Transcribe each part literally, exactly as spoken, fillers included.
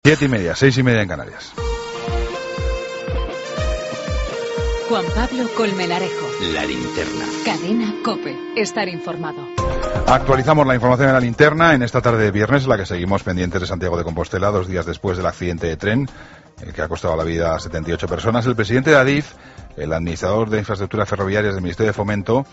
Siete y media, seis y media en Canarias. Juan Pablo Colmenarejo. La linterna. Cadena COPE. Estar informado. Actualizamos la información en la linterna en esta tarde de viernes, en la que seguimos pendientes de Santiago de Compostela, dos días después del accidente de tren, el que ha costado la vida a setenta y ocho personas. El presidente de Adif, el administrador de infraestructuras ferroviarias del Ministerio de Fomento,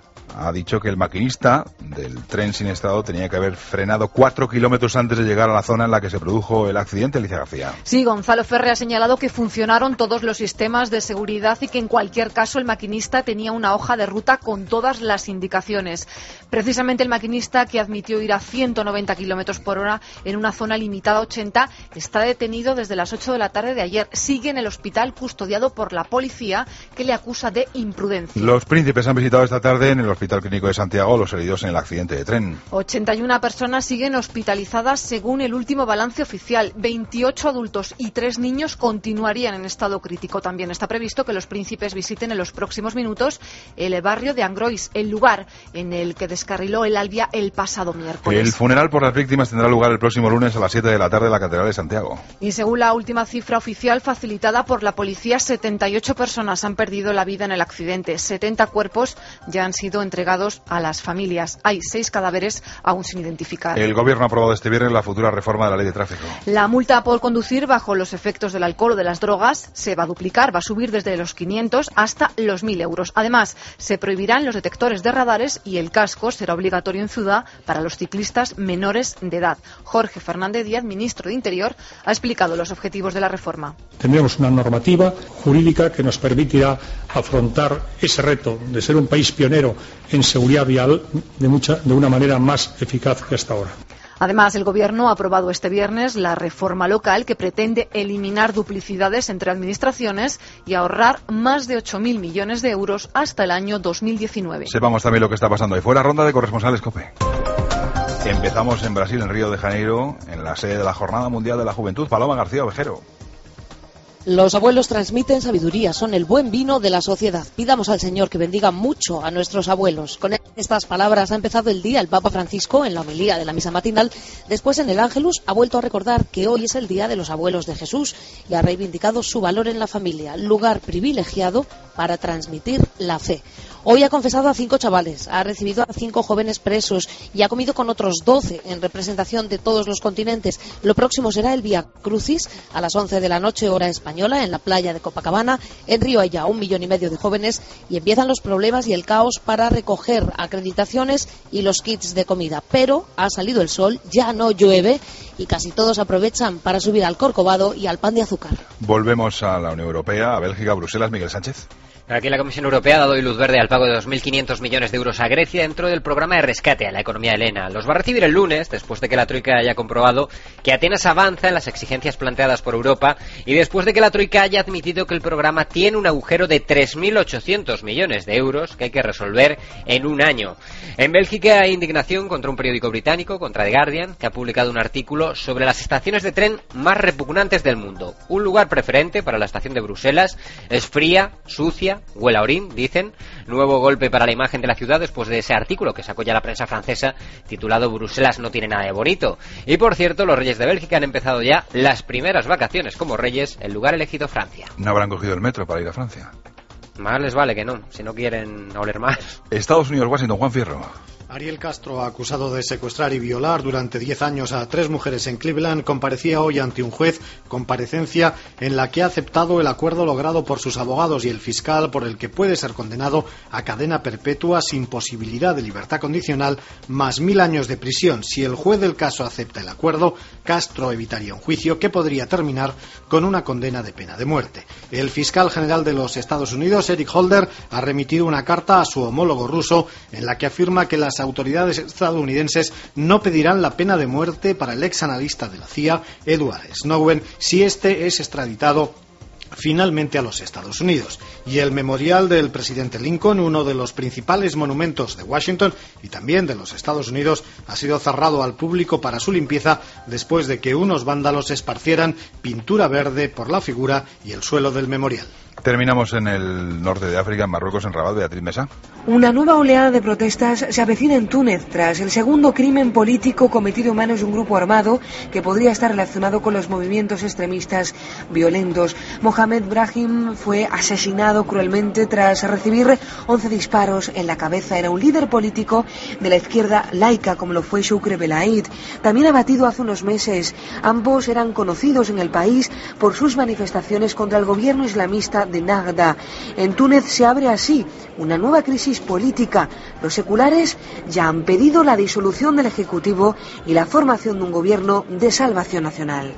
ha dicho que el maquinista del tren siniestrado tenía que haber frenado cuatro kilómetros antes de llegar a la zona en la que se produjo el accidente. Alicia García. Sí, Gonzalo Ferre ha señalado que funcionaron todos los sistemas de seguridad y que en cualquier caso el maquinista tenía una hoja de ruta con todas las indicaciones. Precisamente el maquinista, que admitió ir a ciento noventa kilómetros por hora en una zona limitada a ochenta, está detenido desde las ocho de la tarde de ayer. Sigue en el hospital custodiado por la policía, que le acusa de imprudencia. Los príncipes han visitado esta tarde en el Hospital Clínico de Santiago los heridos en el accidente de tren. ochenta y una personas siguen hospitalizadas según el último balance oficial. veintiocho adultos y tres niños continuarían en estado crítico. También está previsto que los príncipes visiten en los próximos minutos el barrio de Angrois, el lugar en el que descarriló el Albia el pasado miércoles. El funeral por las víctimas tendrá lugar el próximo lunes a las siete de la tarde en la Catedral de Santiago. Y según la última cifra oficial facilitada por la policía, setenta y ocho personas han perdido la vida en el accidente. setenta cuerpos ya han sido entregados a las familias. Hay seis cadáveres aún sin identificar. El Gobierno ha aprobado este viernes la futura reforma de la Ley de Tráfico. La multa por conducir bajo los efectos del alcohol o de las drogas se va a duplicar, va a subir desde los quinientos hasta los mil euros. Además, se prohibirán los detectores de radares y el casco será obligatorio en ciudad para los ciclistas menores de edad. Jorge Fernández Díaz, ministro de Interior, ha explicado los objetivos de la reforma. Tendremos una normativa jurídica que nos permitirá afrontar ese reto de ser un país pionero en seguridad vial de, mucha, de una manera más eficaz que hasta ahora. Además, el Gobierno ha aprobado este viernes la reforma local que pretende eliminar duplicidades entre administraciones y ahorrar más de ocho mil millones de euros hasta el año dos mil diecinueve. Sepamos también lo que está pasando ahí fuera. Ronda de corresponsales COPE. Empezamos en Brasil, en Río de Janeiro, en la sede de la Jornada Mundial de la Juventud. Paloma García Ovejero. Los abuelos transmiten sabiduría, son el buen vino de la sociedad. Pidamos al Señor que bendiga mucho a nuestros abuelos. Con estas palabras ha empezado el día el Papa Francisco en la homilía de la misa matinal. Después, en el Ángelus, ha vuelto a recordar que hoy es el día de los abuelos de Jesús y ha reivindicado su valor en la familia, lugar privilegiado para transmitir la fe. Hoy ha confesado a cinco chavales, ha recibido a cinco jóvenes presos y ha comido con otros doce en representación de todos los continentes. Lo próximo será el Vía Crucis a las once de la noche, hora española, en la playa de Copacabana. En Río hay ya un millón y medio de jóvenes y empiezan los problemas y el caos para recoger acreditaciones y los kits de comida. Pero ha salido el sol, ya no llueve y casi todos aprovechan para subir al Corcovado y al pan de azúcar. Volvemos a la Unión Europea, a Bélgica, a Bruselas. Miguel Sánchez. Aquí la Comisión Europea ha dado luz verde al pago de dos mil quinientos millones de euros a Grecia dentro del programa de rescate a la economía helena. Los va a recibir el lunes, después de que la Troika haya comprobado que Atenas avanza en las exigencias planteadas por Europa y después de que la Troika haya admitido que el programa tiene un agujero de tres mil ochocientos millones de euros que hay que resolver en un año. En Bélgica hay indignación contra un periódico británico, contra The Guardian, que ha publicado un artículo sobre las estaciones de tren más repugnantes del mundo. Un lugar preferente para la estación de Bruselas es fría, sucia, huele a orín, dicen. Nuevo golpe para la imagen de la ciudad después de ese artículo que sacó ya la prensa francesa titulado Bruselas no tiene nada de bonito. Y por cierto, los reyes de Bélgica han empezado ya las primeras vacaciones como reyes, el lugar elegido Francia. No habrán cogido el metro para ir a Francia. Más les vale que no, si no quieren oler más. Estados Unidos, Washington, Juan Fierro. Ariel Castro, acusado de secuestrar y violar durante diez años a tres mujeres en Cleveland, comparecía hoy ante un juez, comparecencia en la que ha aceptado el acuerdo logrado por sus abogados y el fiscal por el que puede ser condenado a cadena perpetua sin posibilidad de libertad condicional, más mil años de prisión. Si el juez del caso acepta el acuerdo, Castro evitaría un juicio que podría terminar con una condena de pena de muerte. El fiscal general de los Estados Unidos, Eric Holder, ha remitido una carta a su homólogo ruso en la que afirma que las autoridades estadounidenses no pedirán la pena de muerte para el ex analista de la C I A, Edward Snowden, si este es extraditado finalmente a los Estados Unidos. Y el memorial del presidente Lincoln, uno de los principales monumentos de Washington y también de los Estados Unidos, ha sido cerrado al público para su limpieza después de que unos vándalos esparcieran pintura verde por la figura y el suelo del memorial. Terminamos en el norte de África, en Marruecos, en Rabat. Beatriz Mesa. Una nueva oleada de protestas se avecina en Túnez tras el segundo crimen político cometido en manos de un grupo armado que podría estar relacionado con los movimientos extremistas violentos. Mohamed Brahim fue asesinado cruelmente tras recibir once disparos en la cabeza. Era un líder político de la izquierda laica, como lo fue Shukri Belaid, también abatido hace unos meses. Ambos eran conocidos en el país por sus manifestaciones contra el gobierno islamista de Nagda. En Túnez se abre así una nueva crisis política. Los seculares ya han pedido la disolución del Ejecutivo y la formación de un gobierno de salvación nacional.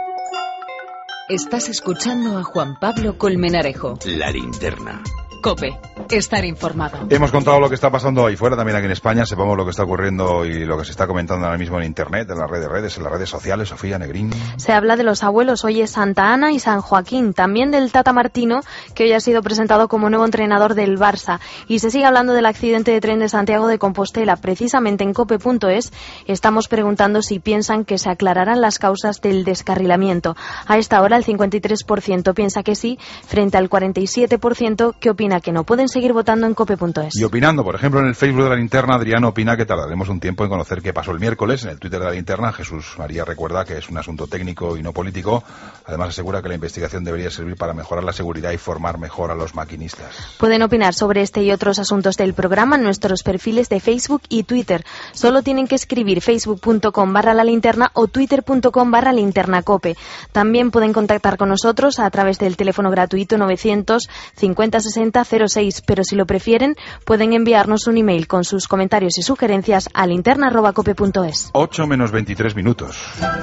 Estás escuchando a Juan Pablo Colmenarejo. La Linterna. COPE. Estar informado. Hemos contado lo que está pasando ahí fuera, también aquí en España. Sepamos lo que está ocurriendo y lo que se está comentando ahora mismo en Internet, en las redes, redes en las redes sociales. Sofía Negrín. Se habla de los abuelos. Hoy es Santa Ana y San Joaquín. También del Tata Martino, que hoy ha sido presentado como nuevo entrenador del Barça. Y se sigue hablando del accidente de tren de Santiago de Compostela. Precisamente en cope punto es estamos preguntando si piensan que se aclararán las causas del descarrilamiento. A esta hora el cincuenta y tres por ciento piensa que sí, frente al cuarenta y siete por ciento que opina que no. Pueden seguir votando en cope punto es. Y opinando, por ejemplo, en el Facebook de la Linterna, Adriano opina que tardaremos un tiempo en conocer qué pasó el miércoles. En el Twitter de la Linterna, Jesús María recuerda que es un asunto técnico y no político. Además, asegura que la investigación debería servir para mejorar la seguridad y formar mejor a los maquinistas. Pueden opinar sobre este y otros asuntos del programa en nuestros perfiles de Facebook y Twitter. Solo tienen que escribir facebook punto com barra la linterna o twitter punto com barra linternacope. También pueden contactar con nosotros a través del teléfono gratuito novecientos cincuenta sesenta cero seis, pero si lo prefieren pueden enviarnos un email con sus comentarios y sugerencias a linterna arroba cope punto es. ocho menos veintitrés minutos.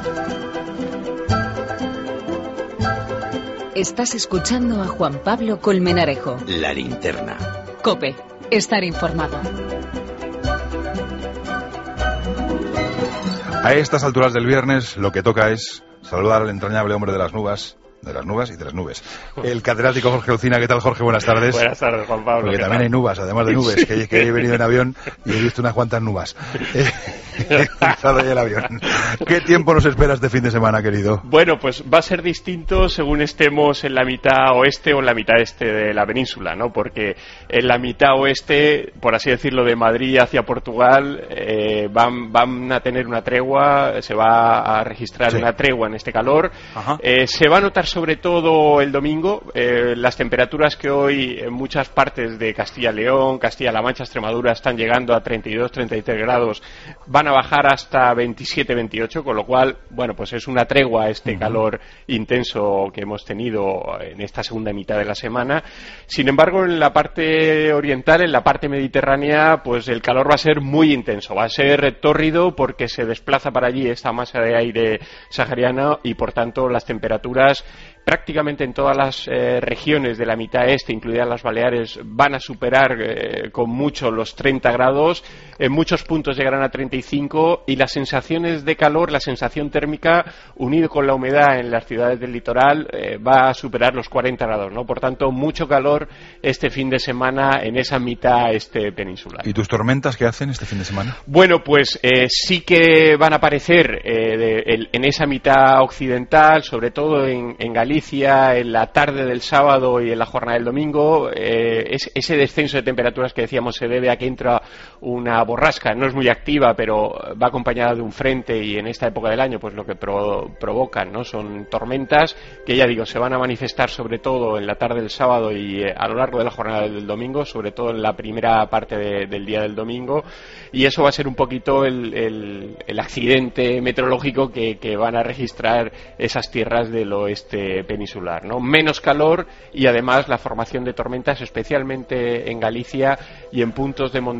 Estás escuchando a Juan Pablo Colmenarejo. La Linterna. COPE. Estar informado. A estas alturas del viernes lo que toca es saludar al entrañable hombre de las nubes, de las nubes y de las nubes. El catedrático Jorge Lucina. ¿Qué tal, Jorge? Buenas tardes. Buenas tardes, Juan Pablo. Porque también tal? hay nubes, además de nubes, sí. que, que he venido en avión y he visto unas cuantas nubes. He cruzado ya el avión. ¿Qué tiempo nos espera este fin de semana, querido? Bueno, pues va a ser distinto según estemos en la mitad oeste o en la mitad este de la península, ¿no? Porque en la mitad oeste, por así decirlo, de Madrid hacia Portugal, eh, van, van a tener una tregua, se va a registrar sí. una tregua en este calor. Eh, se va a notar sobre todo el domingo. Eh, las temperaturas que hoy en muchas partes de Castilla y León, Castilla-La Mancha, Extremadura están llegando a treinta y dos, treinta y tres grados, van a bajar hasta veintisiete, veintiocho, con lo cual, bueno, pues es una tregua a este uh-huh. calor intenso que hemos tenido en esta segunda mitad de la semana. Sin embargo, en la parte oriental, en la parte mediterránea, pues el calor va a ser muy intenso, va a ser tórrido porque se desplaza para allí esta masa de aire sahariana y, por tanto, las temperaturas prácticamente en todas las eh, regiones de la mitad este, incluidas las Baleares, van a superar eh, con mucho los treinta grados, en muchos puntos llegarán a treinta y cinco, y las sensaciones de calor, la sensación térmica, unido con la humedad en las ciudades del litoral, eh, va a superar los cuarenta grados, ¿no? Por tanto, mucho calor este fin de semana en esa mitad este peninsular. ¿Y tus tormentas qué hacen este fin de semana? Bueno, pues eh, sí que van a aparecer eh, de, el, en esa mitad occidental, sobre todo en, en Galicia, en la tarde del sábado y en la jornada del domingo. Eh, es, ese descenso de temperaturas que decíamos se debe a que entra una borrasca, no es muy activa, pero va acompañada de un frente, y en esta época del año pues lo que pro, provocan no son tormentas que, ya digo, se van a manifestar sobre todo en la tarde del sábado y eh, a lo largo de la jornada del domingo, sobre todo en la primera parte de, del día del domingo, y eso va a ser un poquito el, el, el accidente meteorológico que, que van a registrar esas tierras del oeste peninsular, ¿no? Menos calor y además la formación de tormentas, especialmente en Galicia y en puntos de montaña del sistema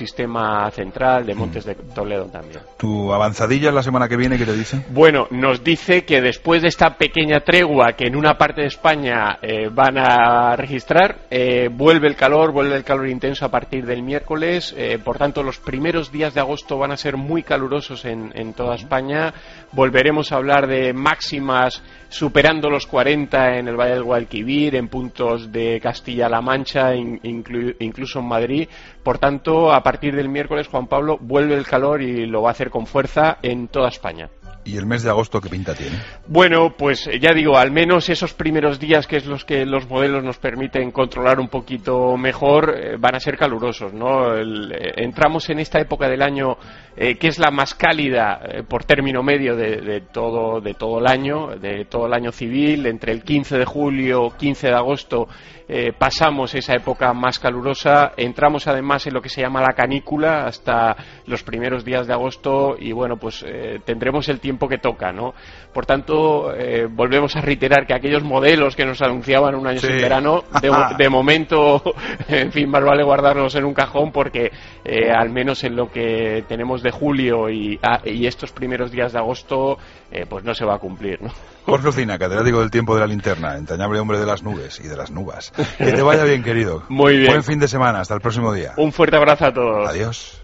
sistema central, de Montes de Toledo también. ¿Tu avanzadilla la semana que viene qué te dice? Bueno, nos dice que después de esta pequeña tregua que en una parte de España eh, van a registrar, eh, vuelve el calor, vuelve el calor intenso a partir del miércoles, eh, por tanto los primeros días de agosto van a ser muy calurosos en, en toda España. Volveremos a hablar de máximas superando los cuarenta en el Valle del Guadalquivir, en puntos de Castilla-La Mancha, in, inclu, incluso en Madrid. Por tanto, a partir del miércoles, Juan Pablo, vuelve el calor y lo va a hacer con fuerza en toda España. ¿Y el mes de agosto qué pinta tiene? Bueno, pues ya digo, al menos esos primeros días, que es los que los modelos nos permiten controlar un poquito mejor, eh, van a ser calurosos, ¿no? El, eh, entramos en esta época del año eh, que es la más cálida eh, por término medio de, de todo de todo el año, de todo el año civil. Entre el quince de julio, quince de agosto, eh, pasamos esa época más calurosa. Entramos además en lo que se llama la canícula hasta los primeros días de agosto y bueno, pues eh, tendremos el tiempo que toca, ¿no? Por tanto, eh, volvemos a reiterar que aquellos modelos que nos anunciaban un año sí. sin verano, de, de momento, en fin, más vale guardarlos en un cajón porque eh, al menos en lo que tenemos de julio y, a, y estos primeros días de agosto, eh, pues no se va a cumplir, ¿no? Jorge Ocina, catedrático del tiempo de la linterna, entrañable hombre de las nubes y de las nubes. Que te vaya bien, querido. Muy bien. Buen fin de semana, hasta el próximo día. Un fuerte abrazo a todos. Adiós.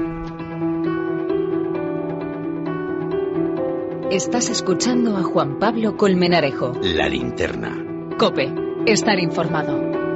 Estás escuchando a Juan Pablo Colmenarejo. La linterna. COPE. Estar informado.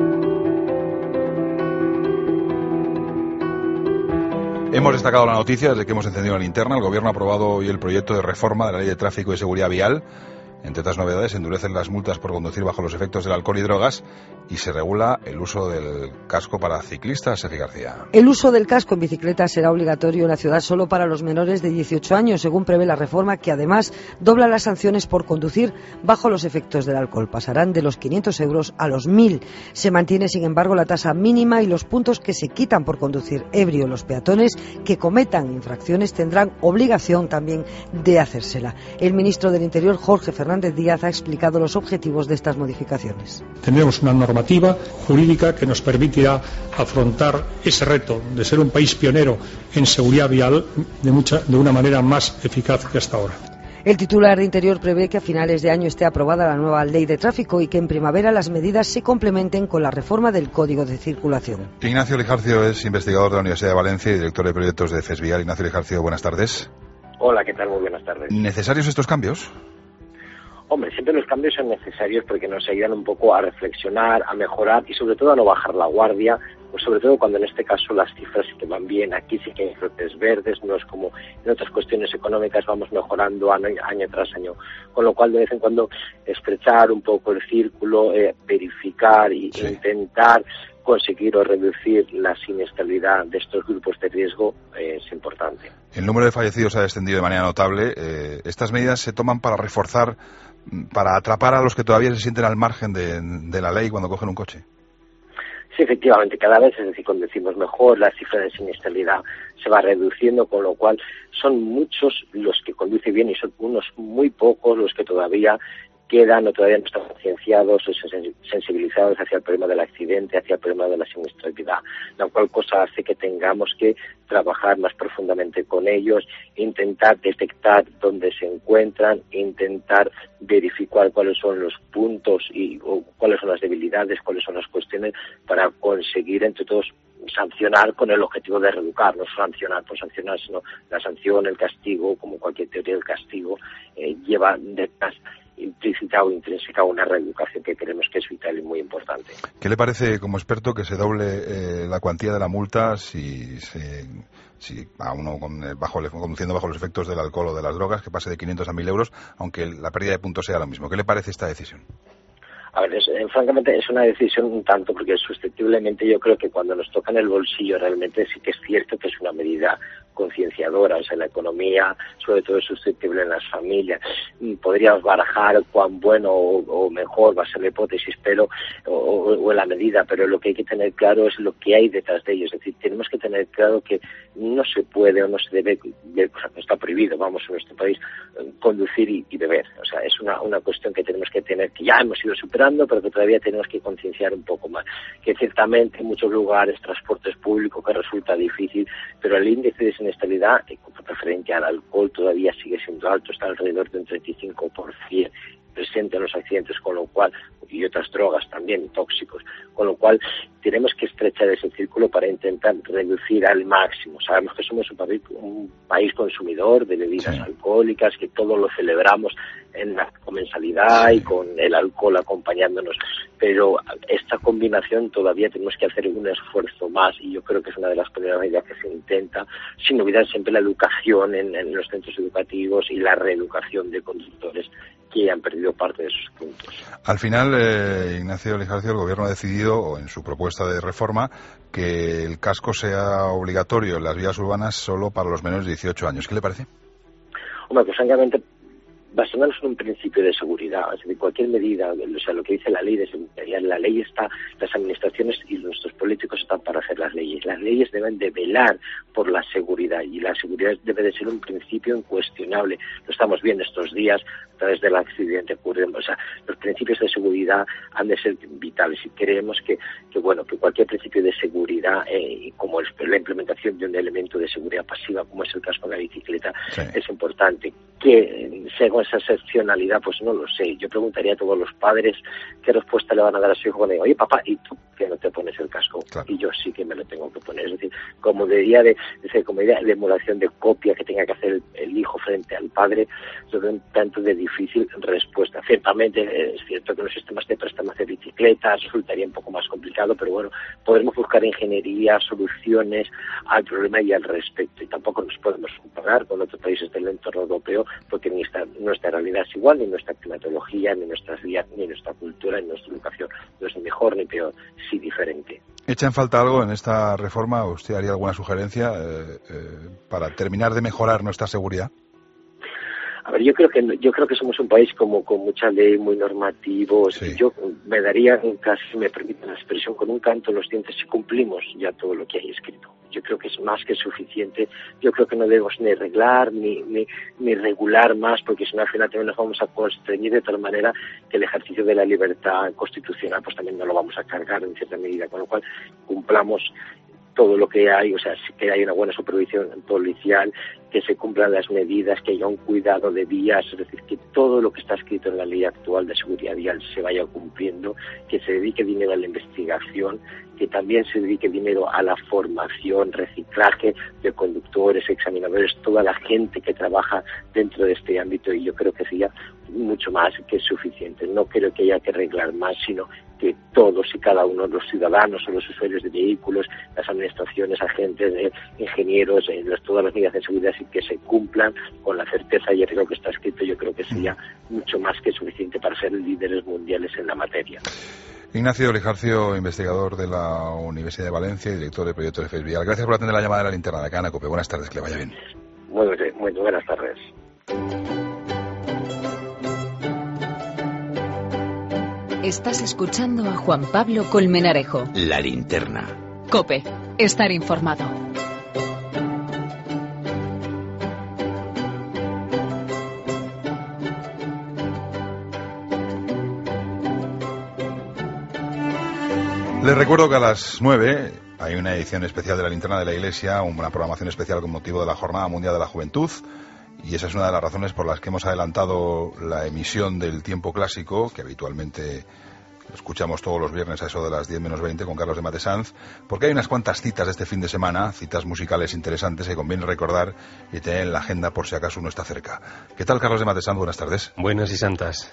Hemos destacado la noticia desde que hemos encendido la linterna. El Gobierno ha aprobado hoy el proyecto de reforma de la Ley de Tráfico y Seguridad Vial. Entre otras novedades, endurecen las multas por conducir bajo los efectos del alcohol y drogas y se regula el uso del casco para ciclistas. Sergio García. El uso del casco en bicicleta será obligatorio en la ciudad solo para los menores de dieciocho años, según prevé la reforma, que además dobla las sanciones por conducir bajo los efectos del alcohol. Pasarán de los quinientos euros a los mil. Se mantiene, sin embargo, la tasa mínima y los puntos que se quitan por conducir ebrio. Los peatones que cometan infracciones tendrán obligación también de hacérsela. El ministro del Interior, Jorge Fernández Díaz, ha explicado los objetivos de estas modificaciones. Tendremos una normativa jurídica que nos permitirá afrontar ese reto de ser un país pionero en seguridad vial de, mucha, de una manera más eficaz que hasta ahora. El titular de Interior prevé que a finales de año esté aprobada la nueva ley de tráfico y que en primavera las medidas se complementen con la reforma del Código de Circulación. Ignacio Lijarcio es investigador de la Universidad de Valencia y director de proyectos de CESVIAL. Ignacio Lijarcio, buenas tardes. Hola, ¿qué tal? Muy buenas tardes. ¿Necesarios estos cambios? Hombre, siempre los cambios son necesarios porque nos ayudan un poco a reflexionar, a mejorar y sobre todo a no bajar la guardia, pues sobre todo cuando en este caso las cifras sí que van bien. Aquí sí que hay brotes verdes, no es como en otras cuestiones económicas, vamos mejorando año, año tras año, con lo cual de vez en cuando estrechar un poco el círculo, eh, verificar e sí. intentar conseguir o reducir la siniestralidad de estos grupos de riesgo eh, es importante. El número de fallecidos ha descendido de manera notable. Eh, estas medidas se toman para reforzar, para atrapar a los que todavía se sienten al margen de, de la ley cuando cogen un coche. Sí, efectivamente, cada vez, es decir, conducimos mejor, la cifra de siniestralidad se va reduciendo, con lo cual son muchos los que conducen bien y son unos muy pocos los que todavía quedan o todavía no están concienciados o sensibilizados hacia el problema del accidente, hacia el problema de la siniestralidad, la cual cosa hace que tengamos que trabajar más profundamente con ellos, intentar detectar dónde se encuentran, intentar verificar cuáles son los puntos y o cuáles son las debilidades, cuáles son las cuestiones para conseguir entre todos sancionar con el objetivo de reeducar, no sancionar por sancionar, sino la sanción, el castigo, como cualquier teoría del castigo, eh, lleva detrás implícita o intrínseca una reeducación que creemos que es vital y muy importante. ¿Qué le parece, como experto, que se doble eh, la cuantía de la multa si, se, si a uno con, bajo, conduciendo bajo los efectos del alcohol o de las drogas, que pase de quinientos a mil euros, aunque la pérdida de puntos sea lo mismo? ¿Qué le parece esta decisión? A ver, es, eh, francamente es una decisión un tanto, porque susceptiblemente yo creo que cuando nos toca en el bolsillo realmente sí que es cierto que es una medida concienciadoras en la economía, sobre todo es susceptible en las familias. Podríamos barajar cuán bueno o, o mejor va a ser la hipótesis, pero o, o en la medida, pero lo que hay que tener claro es lo que hay detrás de ello. Es decir, tenemos que tener claro que no se puede o no se debe, o sea, no está prohibido, vamos, en nuestro país, conducir y, y beber. O sea, es una, una cuestión que tenemos que tener, que ya hemos ido superando, pero que todavía tenemos que concienciar un poco más. Que ciertamente en muchos lugares, transportes públicos, que resulta difícil, pero el índice de siniestralidad, referente al alcohol, todavía sigue siendo alto, está alrededor de un treinta y cinco por ciento presente en los accidentes, con lo cual, y otras drogas también, tóxicos, con lo cual tenemos que estrechar ese círculo para intentar reducir al máximo. Sabemos que somos un país, un país consumidor de bebidas sí. alcohólicas, que todo lo celebramos en la comensalidad sí. y con el alcohol acompañándonos, pero esta combinación todavía tenemos que hacer un esfuerzo más, y yo creo que es una de las primeras medidas que se intenta, sin olvidar siempre la educación en, en los centros educativos y la reeducación de conductores que han perdido parte de sus puntos. Al final, eh, Ignacio Lijarcio, el Gobierno ha decidido, o en su propuesta de reforma, que el casco sea obligatorio en las vías urbanas solo para los menores de dieciocho años. ¿Qué le parece? Hombre, pues francamente, basándonos en un principio de seguridad, es decir, cualquier medida, o sea, lo que dice la ley de seguridad, la ley está, las administraciones y nuestros políticos están para hacer las leyes. Las leyes deben de velar por la seguridad, y la seguridad debe de ser un principio incuestionable. Lo estamos viendo estos días a través del accidente ocurriendo. O sea, los principios de seguridad han de ser vitales, y creemos que, que bueno, que cualquier principio de seguridad, eh, como el, la implementación de un elemento de seguridad pasiva, como es el casco de la bicicleta, sí. es importante. Que según esa excepcionalidad, pues no lo sé. Yo preguntaría a todos los padres qué respuesta le van a dar a su hijo cuando diga, oye papá, ¿y tú que no te pones el casco? Claro. Y yo sí que me lo tengo que poner. Es decir, como diría de, de, como diría de emulación de copia que tenga que hacer el, el hijo frente al padre, sobre un tanto de difícil respuesta. Ciertamente es cierto que los sistemas de préstamos de bicicletas resultaría un poco más complicado, pero bueno, podremos buscar ingeniería, soluciones al problema y al respecto. Y tampoco nos podemos comparar con otros países del entorno europeo, porque ni esta, nuestra realidad es igual, ni nuestra climatología, ni nuestras vías, ni nuestra cultura, ni nuestra educación. No es ni mejor ni peor, sí diferente. ¿Echa en falta algo en esta reforma? ¿Usted haría alguna sugerencia eh, eh, para terminar de mejorar nuestra seguridad? A ver, yo creo que yo creo que somos un país como con mucha ley, muy normativo. Sí. Yo me daría, casi me permiten la expresión, con un canto en los dientes si cumplimos ya todo lo que hay escrito. Yo creo que es más que suficiente. Yo creo que no debemos ni arreglar ni, ni, ni regular más, porque si no al final también nos vamos a constreñir de tal manera que el ejercicio de la libertad constitucional pues también no lo vamos a cargar en cierta medida, con lo cual cumplamos todo lo que hay, o sea, que haya una buena supervisión policial, que se cumplan las medidas, que haya un cuidado de vías, es decir, que todo lo que está escrito en la ley actual de seguridad vial se vaya cumpliendo, que se dedique dinero a la investigación, que también se dedique dinero a la formación, reciclaje de conductores, examinadores, toda la gente que trabaja dentro de este ámbito, y yo creo que sería mucho más que suficiente. No creo que haya que arreglar más, sino que todos y cada uno, los ciudadanos o los usuarios de vehículos, las administraciones, agentes, eh, ingenieros, eh, los, todas las medidas de seguridad, y que se cumplan con la certeza y el rigor que está escrito, yo creo que sería mucho más que suficiente para ser líderes mundiales en la materia. Ignacio Lijarcio, investigador de la Universidad de Valencia y director del proyecto de F E S Vial. Gracias por atender la llamada de la linterna de acá en COPE. Buenas tardes, que le vaya bien. Muy, muy buenas tardes. Estás escuchando a Juan Pablo Colmenarejo. La linterna. COPE. Estar informado. Les recuerdo que a las nueve hay una edición especial de la Linterna de la Iglesia, una programación especial con motivo de la Jornada Mundial de la Juventud, y esa es una de las razones por las que hemos adelantado la emisión del Tiempo Clásico, que habitualmente escuchamos todos los viernes a eso de las diez menos veinte con Carlos de Matesanz, porque hay unas cuantas citas de este fin de semana, citas musicales interesantes que conviene recordar y tener en la agenda por si acaso uno está cerca. ¿Qué tal, Carlos de Matesanz? Buenas tardes. Buenas y santas.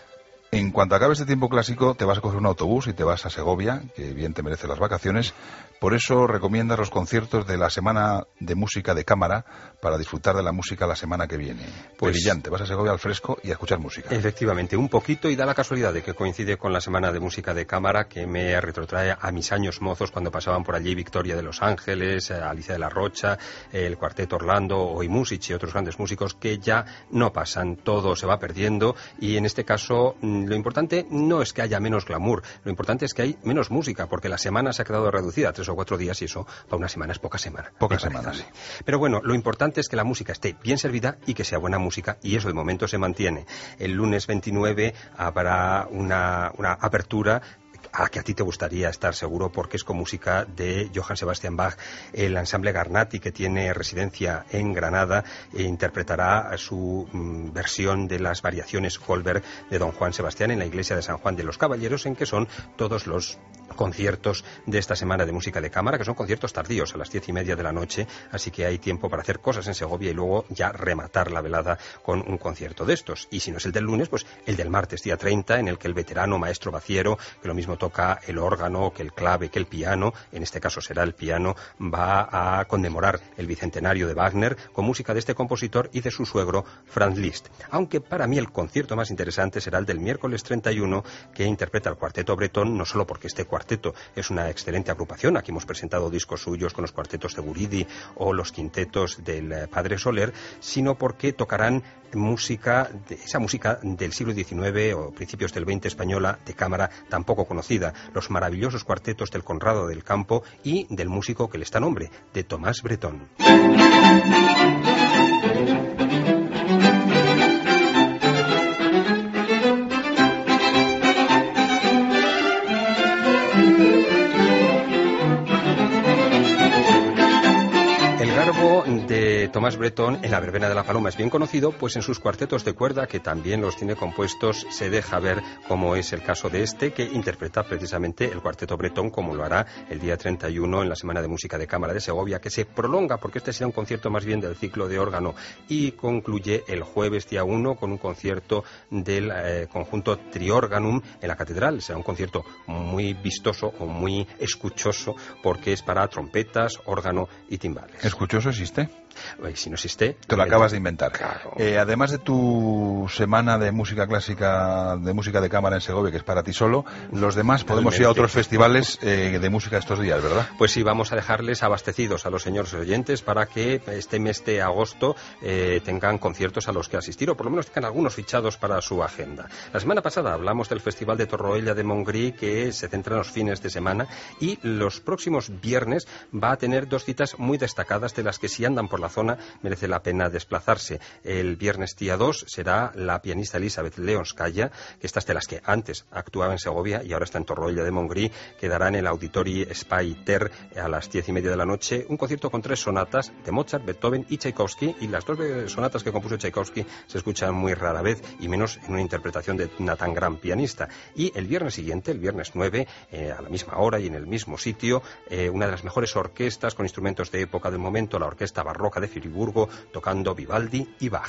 En cuanto acabe este tiempo clásico, te vas a coger un autobús y te vas a Segovia, que bien te merece las vacaciones. Por eso recomiendas los conciertos de la Semana de Música de Cámara para disfrutar de la música la semana que viene. Pues brillante, vas a Segovia al fresco y a escuchar música. Efectivamente, un poquito, y da la casualidad de que coincide con la Semana de Música de Cámara, que me retrotrae a mis años mozos cuando pasaban por allí Victoria de los Ángeles, Alicia de la Rocha, el Cuarteto Orlando o Imusich y otros grandes músicos que ya no pasan, todo se va perdiendo, y en este caso lo importante no es que haya menos glamour, lo importante es que hay menos música, porque la semana se ha quedado reducida a tres o cuatro días, y eso para una semana es poca semana. Poca semana, sí. Pero bueno, lo importante es que la música esté bien servida y que sea buena música, y eso de momento se mantiene. El lunes veintinueve habrá una, una apertura a la que a ti te gustaría estar seguro, porque es con música de Johann Sebastian Bach. El ensamble Garnati, que tiene residencia en Granada, e interpretará su mm, versión de las variaciones Goldberg de Don Juan Sebastián en la iglesia de San Juan de los Caballeros, en que son todos los conciertos de esta Semana de Música de Cámara, que son conciertos tardíos, a las diez y media de la noche, así que hay tiempo para hacer cosas en Segovia y luego ya rematar la velada con un concierto de estos. Y si no es el del lunes, pues el del martes, día treinta, en el que el veterano maestro Baciero, que lo mismo toca el órgano, que el clave, que el piano, en este caso será el piano, va a conmemorar el bicentenario de Wagner con música de este compositor y de su suegro Franz Liszt. Aunque para mí el concierto más interesante será el del miércoles treinta y uno, que interpreta el Cuarteto Bretón, no solo porque este cuarteto es una excelente agrupación, aquí hemos presentado discos suyos con los cuartetos de Guridi o los quintetos del Padre Soler, sino porque tocarán música, esa música del siglo diecinueve o principios del veinte española, de cámara tan poco conocida, los maravillosos cuartetos del Conrado del Campo y del músico que le está nombre, de Tomás Bretón. De Tomás Bretón en la verbena de la Paloma es bien conocido, pues en sus cuartetos de cuerda, que también los tiene compuestos, se deja ver, como es el caso de este, que interpreta precisamente el Cuarteto Bretón, como lo hará el día treinta y uno en la Semana de Música de Cámara de Segovia, que se prolonga, porque este será un concierto más bien del ciclo de órgano, y concluye el jueves día uno con un concierto del eh, conjunto Triorganum en la Catedral. Será un concierto muy vistoso o muy escuchoso, porque es para trompetas, órgano y timbales. ¿Escuchoso existe? Ay, si no existe... Te lo acabas de inventar. Claro. Eh, además de tu semana de música clásica, de música de cámara en Segovia, que es para ti solo, los demás podemos ir a otros festivales eh, de música estos días, ¿verdad? Pues sí, vamos a dejarles abastecidos a los señores oyentes para que este mes de agosto eh, tengan conciertos a los que asistir, o por lo menos tengan algunos fichados para su agenda. La semana pasada hablamos del Festival de Torroella de Montgrí, que se centra en los fines de semana, y los próximos viernes va a tener dos citas muy destacadas, de las que si andan por la zona merece la pena desplazarse. El viernes día dos será la pianista Elizabeth Leonskaya, que esta es de las que antes actuaba en Segovia y ahora está en Torroella de Montgrí, que dará en el Auditori Spy Ter a las diez y media de la noche un concierto con tres sonatas de Mozart, Beethoven y Tchaikovsky, y las dos sonatas que compuso Tchaikovsky se escuchan muy rara vez, y menos en una interpretación de una tan gran pianista. Y el viernes siguiente, el viernes nueve, eh, a la misma hora y en el mismo sitio, eh, una de las mejores orquestas con instrumentos de época del momento, la Orquesta Barroca de Friburgo, tocando Vivaldi y Bach.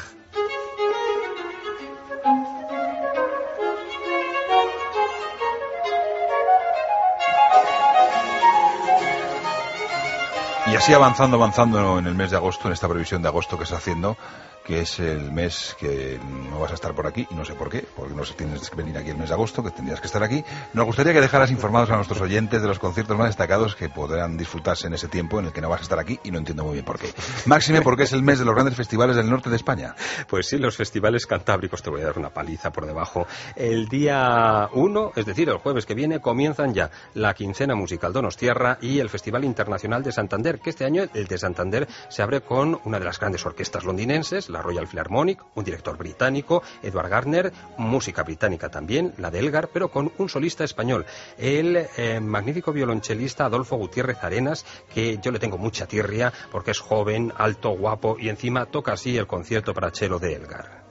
Y así avanzando, avanzando en el mes de agosto, en esta previsión de agosto que está haciendo, que es el mes que no vas a estar por aquí, y no sé por qué, porque no tienes que venir aquí el mes de agosto, que tendrías que estar aquí. Nos gustaría que dejaras informados a nuestros oyentes de los conciertos más destacados que podrán disfrutarse en ese tiempo en el que no vas a estar aquí, y no entiendo muy bien por qué. Máxime, porque es el mes de los grandes festivales del norte de España. Pues sí, los festivales cantábricos, te voy a dar una paliza por debajo. El día uno, es decir, el jueves que viene, comienzan ya la quincena musical Donostiarra y el Festival Internacional de Santander, que este año el de Santander se abre con una de las grandes orquestas londinenses, la Royal Philharmonic, un director británico, Edward Gardner, música británica también, la de Elgar, pero con un solista español, el eh, magnífico violonchelista Adolfo Gutiérrez Arenas, que yo le tengo mucha tirria porque es joven, alto, guapo, y encima toca así el concierto para cello de Elgar.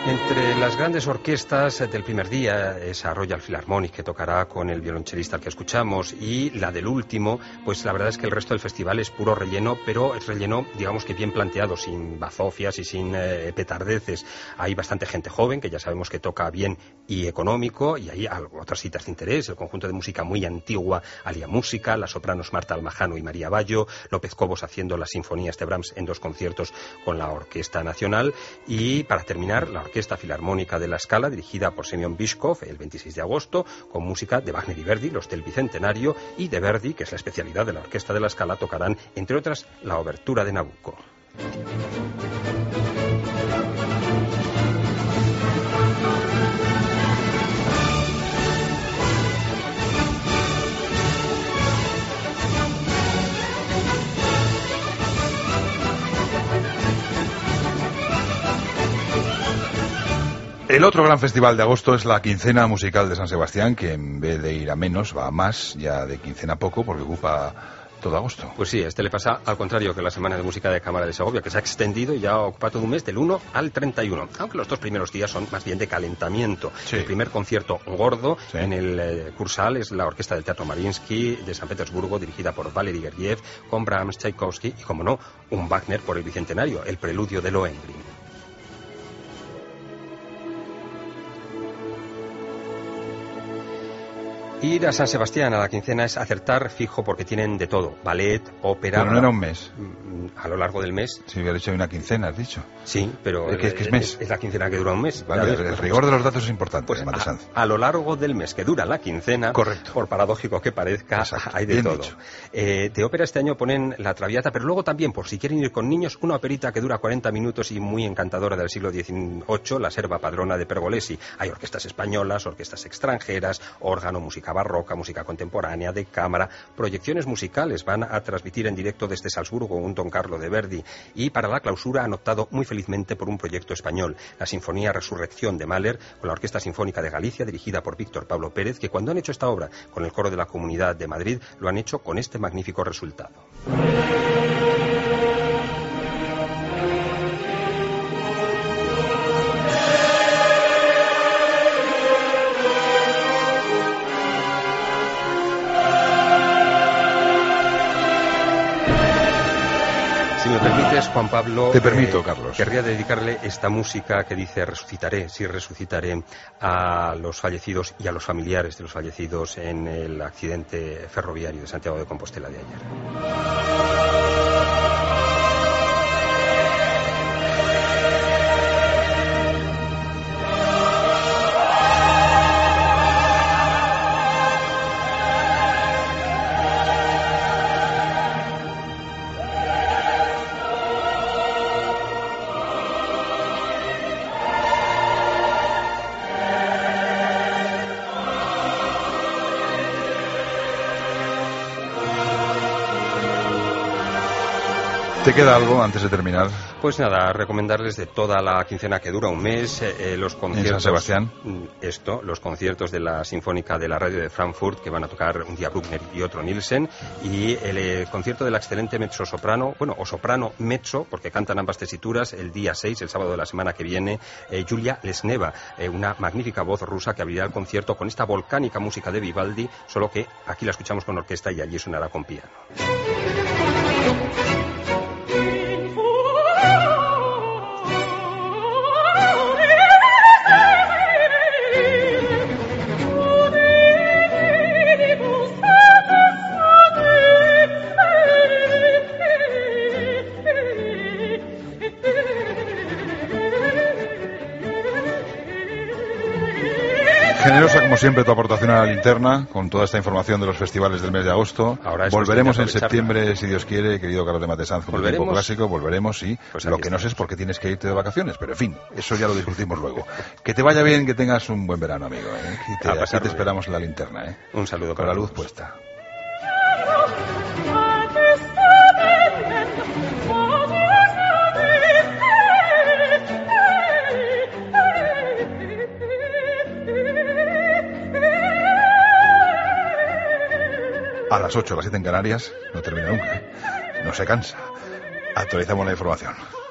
Entre las grandes orquestas del primer día, esa Royal Philharmonic que tocará con el violonchelista al que escuchamos, y la del último, pues la verdad es que el resto del festival es puro relleno, pero es relleno, digamos que bien planteado, sin bazofias y sin eh, petardeces. Hay bastante gente joven, que ya sabemos que toca bien y económico, y hay otras citas de interés, el conjunto de música muy antigua, Alia Música, las sopranos Marta Almajano y María Bayo, López Cobos haciendo las sinfonías de Brahms en dos conciertos con la Orquesta Nacional, y para terminar, la Orquesta Filarmónica de la Scala, dirigida por Semyon Bychkov, el veintiséis de agosto, con música de Wagner y Verdi, los del Bicentenario, y de Verdi, que es la especialidad de la Orquesta de la Scala, tocarán, entre otras, la obertura de Nabucco. El otro gran festival de agosto es la Quincena Musical de San Sebastián, que en vez de ir a menos, va a más, ya de quincena poco, porque ocupa todo agosto. Pues sí, este le pasa al contrario que la Semana de Música de Cámara de Segovia, que se ha extendido y ya ocupa todo un mes, del uno al treinta y uno, aunque los dos primeros días son más bien de calentamiento. Sí. El primer concierto gordo sí. en el eh, Kursal es la Orquesta del Teatro Mariinsky de San Petersburgo, dirigida por Valery Gergiev, con Brahms, Tchaikovsky y, como no, un Wagner por el Bicentenario, el preludio de Lohengrin. Ir a San Sebastián a la quincena es acertar fijo, porque tienen de todo: ballet, ópera. Pero no era un mes. A lo largo del mes. Si hubiera dicho una quincena, has dicho. Sí, pero es, que, es, que es mes. Es, es la quincena que dura un mes. Vale, el, el rigor de los datos es importante. Pues a, a lo largo del mes que dura la quincena, correcto, por paradójico que parezca, exacto, hay de bien todo. Eh, de ópera este año ponen La Traviata, pero luego también, por si quieren ir con niños, una operita que dura cuarenta minutos y muy encantadora del siglo dieciocho, La Serva Padrona de Pergolesi. Hay orquestas españolas, orquestas extranjeras, órgano, música barroca, música contemporánea, de cámara, proyecciones musicales. Van a transmitir en directo desde Salzburgo un Don Carlo de Verdi, y para la clausura han optado muy felizmente por un proyecto español, la Sinfonía Resurrección de Mahler, con la Orquesta Sinfónica de Galicia, dirigida por Víctor Pablo Pérez, que cuando han hecho esta obra con el coro de la Comunidad de Madrid, lo han hecho con este magnífico resultado. Si me permites, Juan Pablo... Te permito, eh, Carlos. Querría dedicarle esta música que dice resucitaré, sí resucitaré, a los fallecidos y a los familiares de los fallecidos en el accidente ferroviario de Santiago de Compostela de ayer. ¿Te queda algo antes de terminar? Pues nada, recomendarles de toda la quincena que dura un mes, eh, los conciertos... ¿En San Sebastián? Esto, los conciertos de la Sinfónica de la Radio de Frankfurt, que van a tocar un día Bruckner y otro Nielsen, y el eh, concierto de la excelente mezzo-soprano, bueno, o soprano mezzo, porque cantan ambas tesituras, el día seis, el sábado de la semana que viene, eh, Yulia Lesneva, eh, una magnífica voz rusa que abrirá el concierto con esta volcánica música de Vivaldi, solo que aquí la escuchamos con orquesta y allí sonará con piano. Generosa, como siempre, tu aportación a la linterna, con toda esta información de los festivales del mes de agosto. Ahora volveremos en septiembre, si Dios quiere, querido Carlos de Matesanz, con el tiempo clásico, volveremos, sí. Pues lo que no sé es por qué tienes que irte de vacaciones, pero en fin, eso ya lo discutimos luego. Que te vaya bien, que tengas un buen verano, amigo, ¿eh? Y te, aquí te esperamos en la linterna, ¿eh? Un saludo. Con la luz puesta. A las ocho, a las siete en Canarias, no termina nunca, ¿eh? No se cansa. Actualizamos la información.